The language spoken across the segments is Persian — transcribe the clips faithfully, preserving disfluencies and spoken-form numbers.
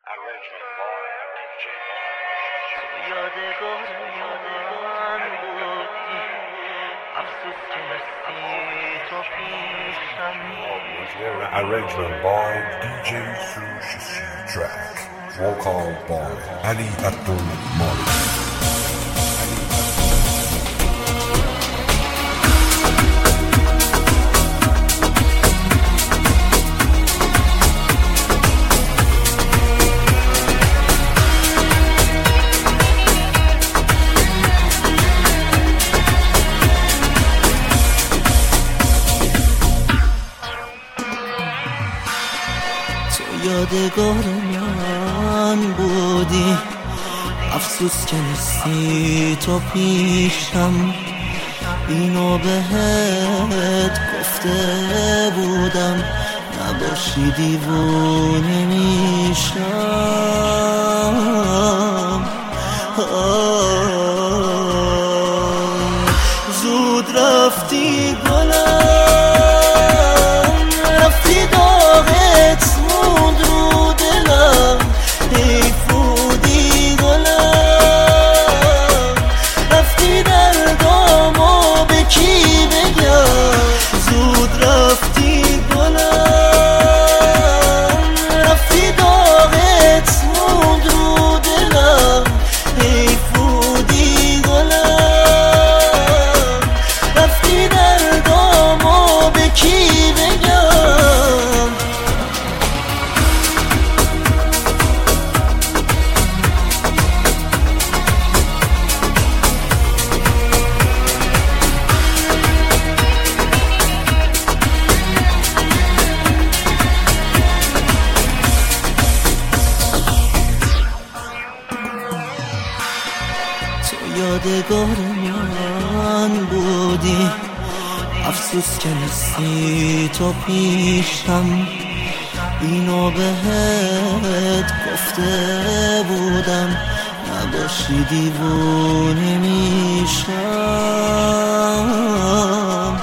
یادگار یادگار بودی افسوس که نسی تو پیشم Arrangement by دی جی Sushi C Track. Vocal by Ali Abdul Malik. یادگار من بودی افسوس که نیستی تو پیشم اینو بهت گفته بودم نباشی دیوونه میشم زود رفتی گلم رفتی داغت موند رو دلم حیف بودی گلم رفتی دردامو به کی بگم زود رفتی گلم رفتی داغت موند رو دلم حیف بودی گلم رفتی دردامو به کی بگم یادگار من بودی افسوس که نیستی تو پیشم اینو بهت گفته بودم نباشی دیوونه میشم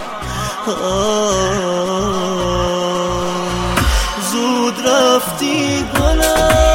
زود رفتی گلم